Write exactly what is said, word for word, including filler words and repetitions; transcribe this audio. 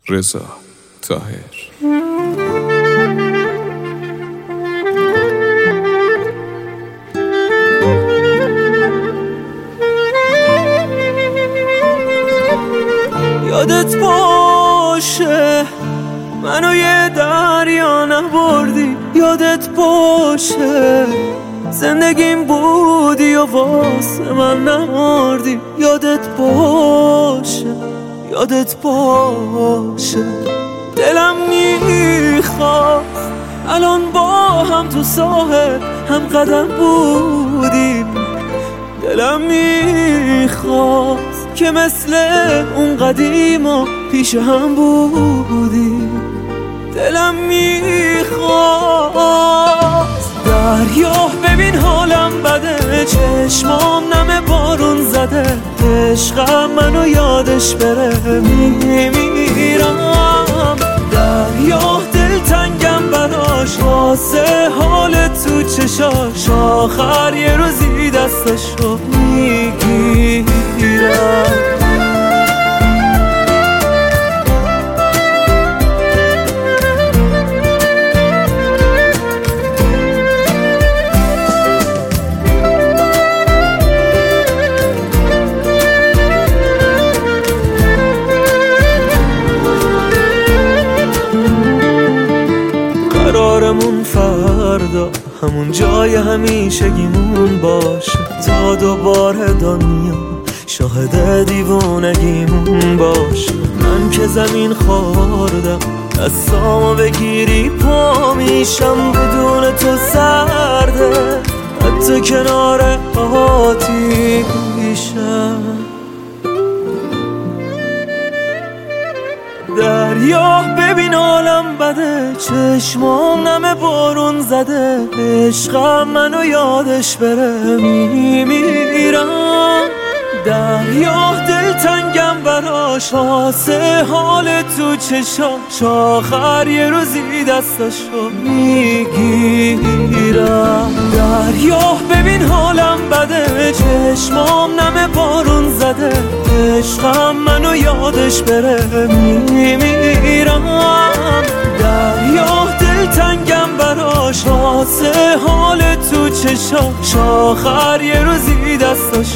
رضا طاهر. یادت باشه منو یه دریا نبردی، یادت باشه زندگیم بودی و واسه من نمردی، یادت باشه یادت باشه دلم میخواست الان با هم تو ساحل هم قدم بودیم، دلم میخواست که مثل اون قدیما پیش هم بودیم، دلم میخواست دریا ببین حالم بده، چشمام نم بارون زده، عشقم منو یادش بره میمیرم، دریا دلتنگم براش واسه حال تو چشاش، آخر یه روزی دستشو میگیرم. قرارمون فردا همون جای همیشگیمون باشه، تا دوباره دنیا شاهد دیوونگیمون باشه. من که زمین خوردم دستامو بگیری پا میشم، بدون تو سرده حتی کنار آتیشم. دریا ببین حالم بده، چشمام نم بارون زده، عشقم منو یادش بره میمیرم، دریا دلتنگم براش واسه حال تو چشاش، آخر یه روزی دستشو میگیرم. دریا ببین حالم بده، چشمام نم بارون زده، عشقم منو یادش بره میمیرم، دریا دلتنگم براش واسه حال تو چشاش، آخر یه روزی دستش